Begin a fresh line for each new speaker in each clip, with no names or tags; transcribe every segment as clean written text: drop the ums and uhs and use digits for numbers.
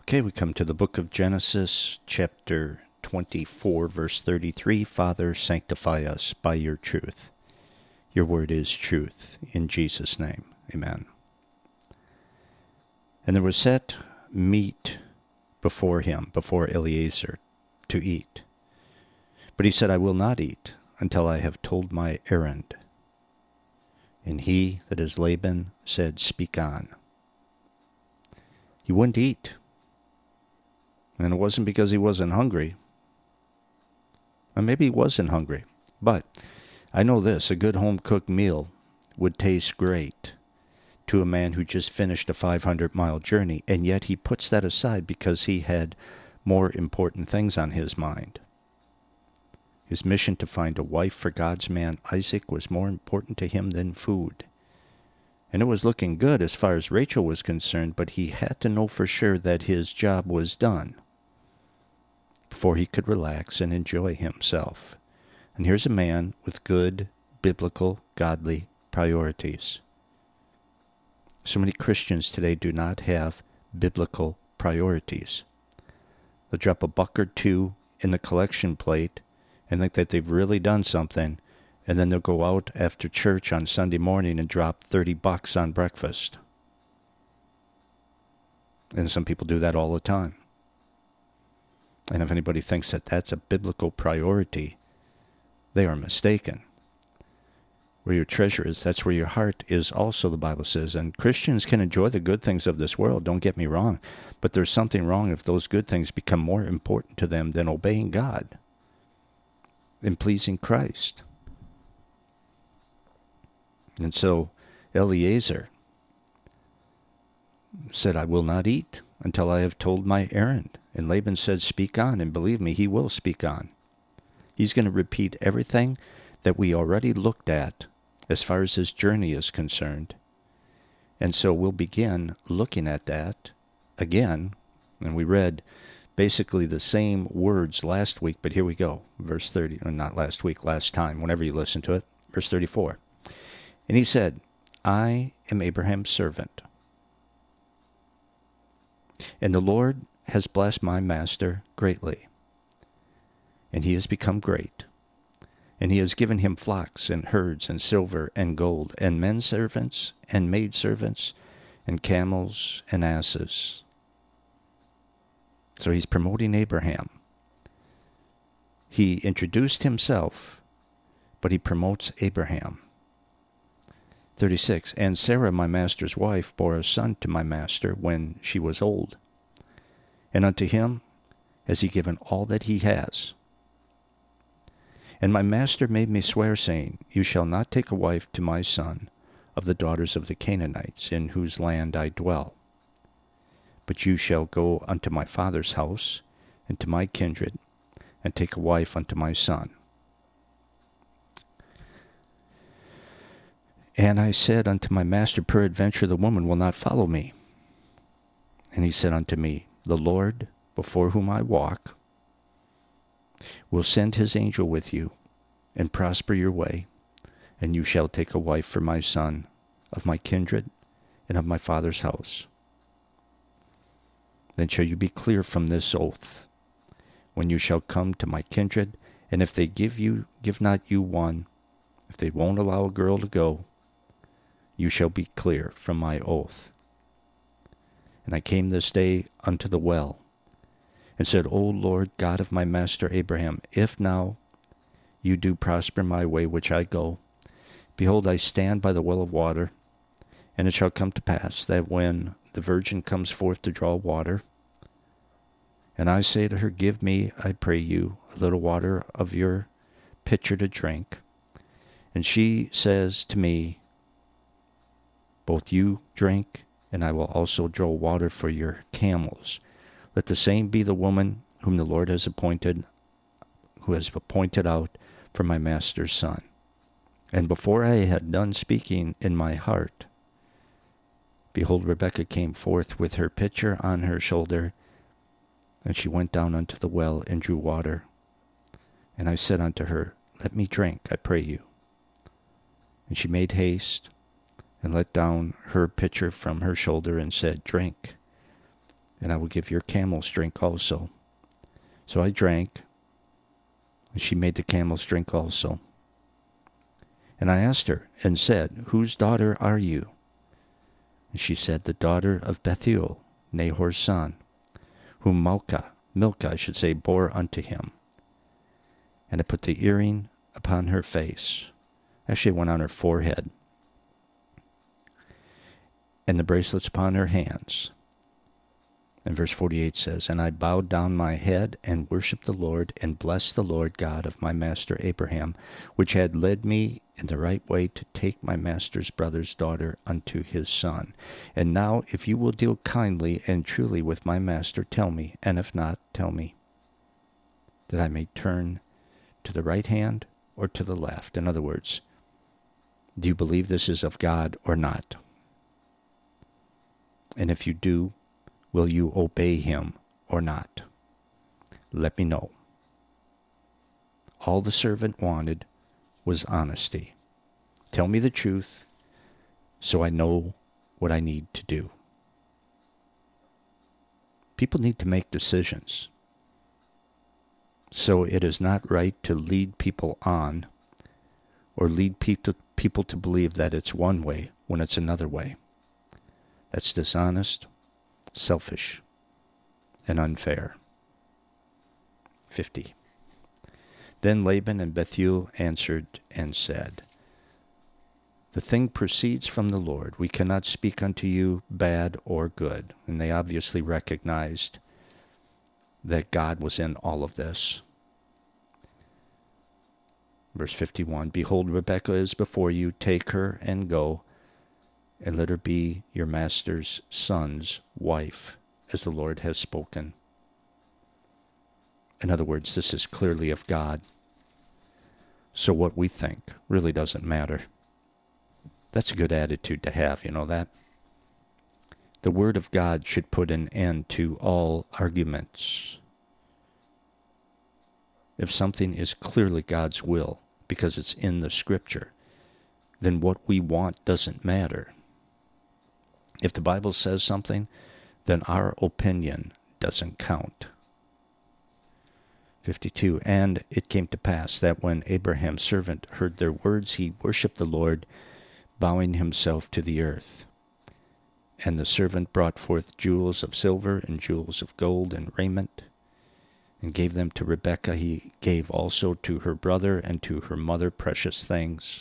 Okay, we come to the book of Genesis, chapter 24, verse 33. Father, sanctify us by your truth. Your word is truth. In Jesus' name, amen. And there was set meat before him, before Eliezer, to eat. But he said, I will not eat until I have told my errand. And he, that is Laban, said, Speak on. He wouldn't eat. And it wasn't because he wasn't hungry. Or maybe he wasn't hungry. But I know this, a good home-cooked meal would taste great to a man who just finished a 500-mile journey, and yet he puts that aside because he had more important things on his mind. His mission to find a wife for God's man Isaac was more important to him than food. And it was looking good as far as Rachel was concerned, but he had to know for sure that his job was done before he could relax and enjoy himself. And here's a man with good, biblical, godly priorities. So many Christians today do not have biblical priorities. They'll drop a buck or two in the collection plate and think that they've really done something, and then they'll go out after church on Sunday morning and drop $30 on breakfast. And some people do that all the time. And if anybody thinks that that's a biblical priority, they are mistaken. Where your treasure is, that's where your heart is also, the Bible says. And Christians can enjoy the good things of this world, don't get me wrong. But there's something wrong if those good things become more important to them than obeying God and pleasing Christ. And so Eliezer said, I will not eat until I have told my errand. And Laban said, Speak on, and believe me, he will speak on. He's going to repeat everything that we already looked at as far as his journey is concerned. And so we'll begin looking at that again. And we read basically the same words last week, but here we go. Verse 30, or not last week, last time, whenever you listen to it. Verse 34. And he said, I am Abraham's servant, and the Lord has blessed my master greatly, and he has become great, and he has given him flocks and herds and silver and gold and men servants and maid servants and camels and asses. So he's promoting Abraham. He introduced himself, but he promotes Abraham. 36, and Sarah, my master's wife, bore a son to my master when she was old. And unto him has he given all that he has. And my master made me swear, saying, You shall not take a wife to my son of the daughters of the Canaanites, in whose land I dwell. But you shall go unto my father's house, and to my kindred, and take a wife unto my son. And I said unto my master, Peradventure the woman will not follow me. And he said unto me, The Lord, before whom I walk, will send his angel with you, and prosper your way, and you shall take a wife for my son, of my kindred, and of my father's house. Then shall you be clear from this oath, when you shall come to my kindred, and if they give not you one, if they won't allow a girl to go, you shall be clear from my oath. And I came this day unto the well, and said, O Lord God of my master Abraham, if now you do prosper my way which I go, behold, I stand by the well of water, and it shall come to pass that when the virgin comes forth to draw water, and I say to her, Give me, I pray you, a little water of your pitcher to drink, and she says to me, Both you drink, and I will also draw water for your camels. Let the same be the woman whom the Lord has appointed out for my master's son. And before I had done speaking in my heart, behold, Rebekah came forth with her pitcher on her shoulder, and she went down unto the well and drew water. And I said unto her, Let me drink, I pray you. And she made haste, and let down her pitcher from her shoulder, and said, Drink. and I will give your camels drink also. So I drank, and she made the camels drink also. And I asked her and said, Whose daughter are you? And she said, The daughter of Bethuel, Nahor's son, whom Milcah, bore unto him. And I put the earring upon her face. Actually, it went on her forehead. And the bracelets upon her hands. And verse 48 says, And I bowed down my head and worshipped the Lord and blessed the Lord God of my master Abraham, which had led me in the right way to take my master's brother's daughter unto his son. And now, if you will deal kindly and truly with my master, tell me, and if not, tell me, that I may turn to the right hand or to the left. In other words, do you believe this is of God or not? And if you do, will you obey him or not? Let me know. All the servant wanted was honesty. Tell me the truth so I know what I need to do. People need to make decisions. So it is not right to lead people on or lead people to believe that it's one way when it's another way. That's dishonest, selfish, and unfair. 50. Then Laban and Bethuel answered and said, The thing proceeds from the Lord. We cannot speak unto you bad or good. And they obviously recognized that God was in all of this. Verse 51, Behold, Rebekah is before you. Take her and go, and let her be your master's son's wife, as the Lord has spoken. In other words, this is clearly of God. So what we think really doesn't matter. That's a good attitude to have, you know that? The Word of God should put an end to all arguments. If something is clearly God's will, because it's in the Scripture, then what we want doesn't matter. If the Bible says something, then our opinion doesn't count. 52, And it came to pass that when Abraham's servant heard their words, he worshipped the Lord, bowing himself to the earth. And the servant brought forth jewels of silver and jewels of gold and raiment, and gave them to Rebekah. He gave also to her brother and to her mother precious things.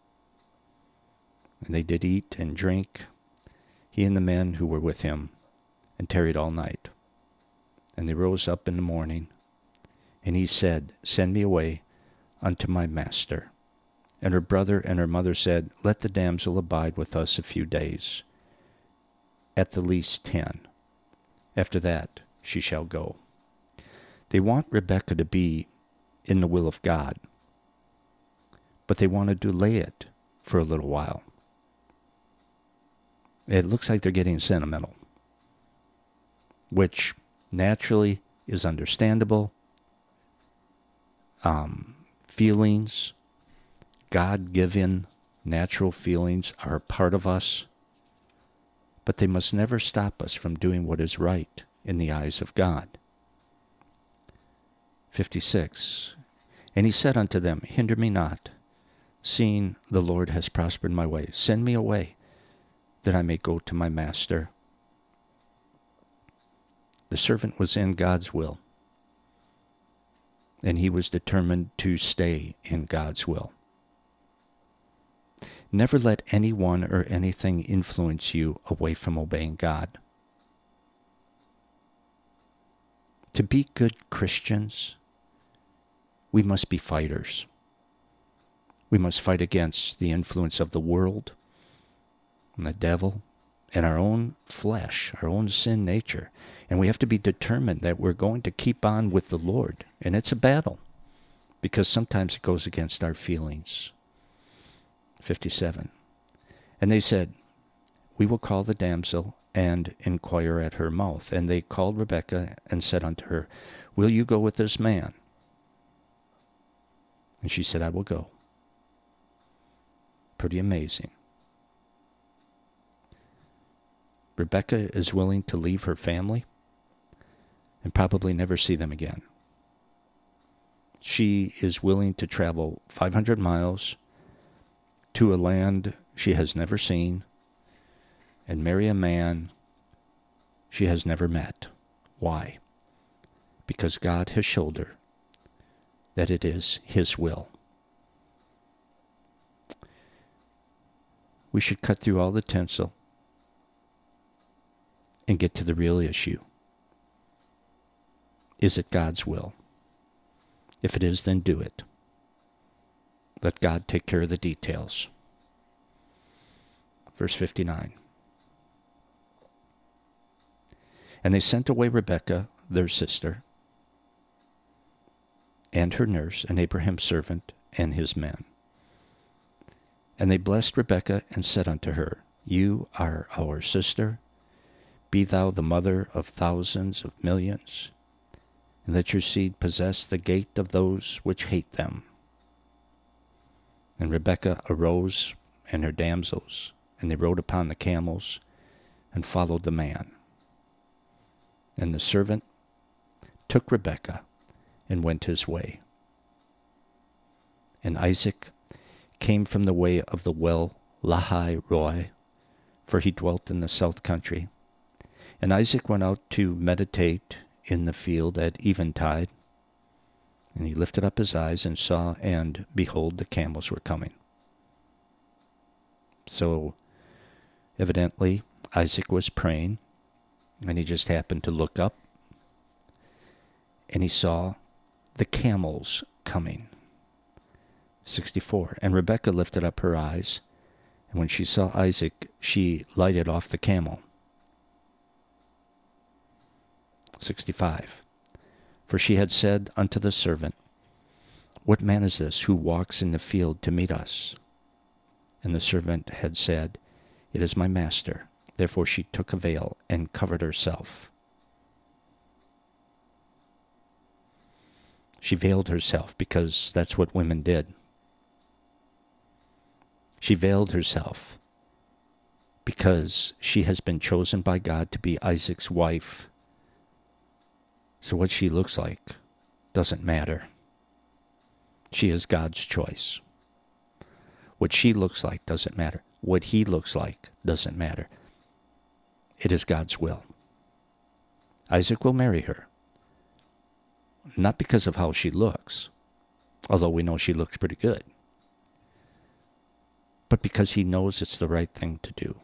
And they did eat and drink, he and the men who were with him, and tarried all night. And they rose up in the morning, and he said, Send me away unto my master. And her brother and her mother said, Let the damsel abide with us a few days, at the least 10. After that she shall go. They want Rebekah to be in the will of God, but they want to delay it for a little while. It looks like they're getting sentimental, which naturally is understandable. Feelings, God-given natural feelings are a part of us, but they must never stop us from doing what is right in the eyes of God. 56, And he said unto them, Hinder me not, seeing the Lord has prospered my way. Send me away, that I may go to my master. The servant was in God's will, and he was determined to stay in God's will. Never let anyone or anything influence you away from obeying God. To be good Christians, we must be fighters. We must fight against the influence of the world and the devil and our own flesh, our own sin nature. And we have to be determined that we're going to keep on with the Lord. And it's a battle, because sometimes it goes against our feelings. 57. And they said, We will call the damsel and inquire at her mouth. And they called Rebekah and said unto her, Will you go with this man? And she said, I will go. Pretty amazing. Rebekah is willing to leave her family and probably never see them again. She is willing to travel 500 miles to a land she has never seen and marry a man she has never met. Why? Because God has showed her that it is His will. We should cut through all the tinsel and get to the real issue. Is it God's will? If it is, then do it. Let God take care of the details. Verse 59. And they sent away Rebekah, their sister, and her nurse, and Abraham's servant, and his men. And they blessed Rebekah and said unto her, You are our sister. Be thou the mother of thousands of millions, and let your seed possess the gate of those which hate them. And Rebekah arose and her damsels, and they rode upon the camels, and followed the man. And the servant took Rebekah, and went his way. And Isaac came from the way of the well Lahai Roi, for he dwelt in the south country. And Isaac went out to meditate in the field at eventide, and he lifted up his eyes and saw, and behold, the camels were coming. So, evidently, Isaac was praying, and he just happened to look up, and he saw the camels coming. 64. And Rebekah lifted up her eyes, and when she saw Isaac, she lighted off the camel. 65. For she had said unto the servant, What man is this who walks in the field to meet us? And the servant had said, It is my master. Therefore she took a veil and covered herself. She veiled herself because that's what women did. She veiled herself because she has been chosen by God to be Isaac's wife. So what she looks like doesn't matter. She is God's choice. What she looks like doesn't matter. What he looks like doesn't matter. It is God's will. Isaac will marry her. Not because of how she looks, although we know she looks pretty good, but because he knows it's the right thing to do.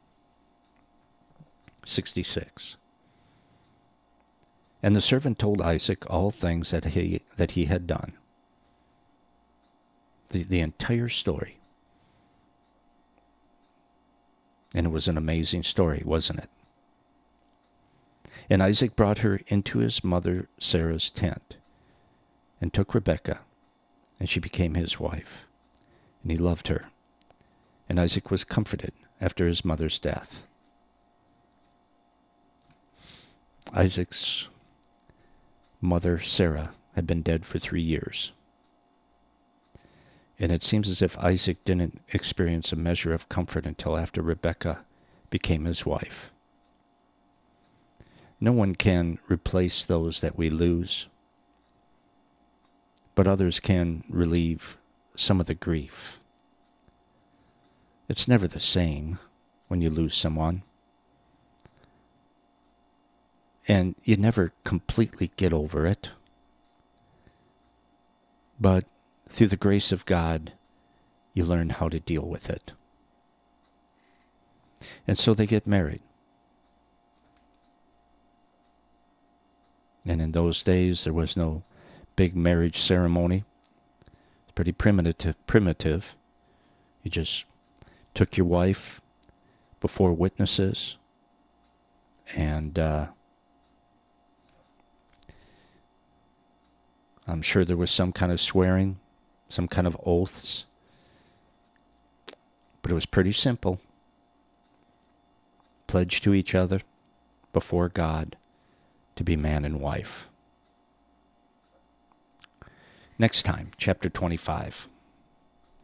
66. And the servant told Isaac all things that he had done. The entire story. And it was an amazing story, wasn't it? And Isaac brought her into his mother Sarah's tent, and took Rebekah, and she became his wife. And he loved her. And Isaac was comforted after his mother's death. Isaac's mother, Sarah, had been dead for 3 years. And it seems as if Isaac didn't experience a measure of comfort until after Rebekah became his wife. No one can replace those that we lose, but others can relieve some of the grief. It's never the same when you lose someone. And you never completely get over it. But through the grace of God, you learn how to deal with it. And so they get married. And in those days, there was no big marriage ceremony. It's pretty primitive. You just took your wife before witnesses, and I'm sure there was some kind of swearing, some kind of oaths, but it was pretty simple. Pledge to each other before God to be man and wife. Next time, chapter 25.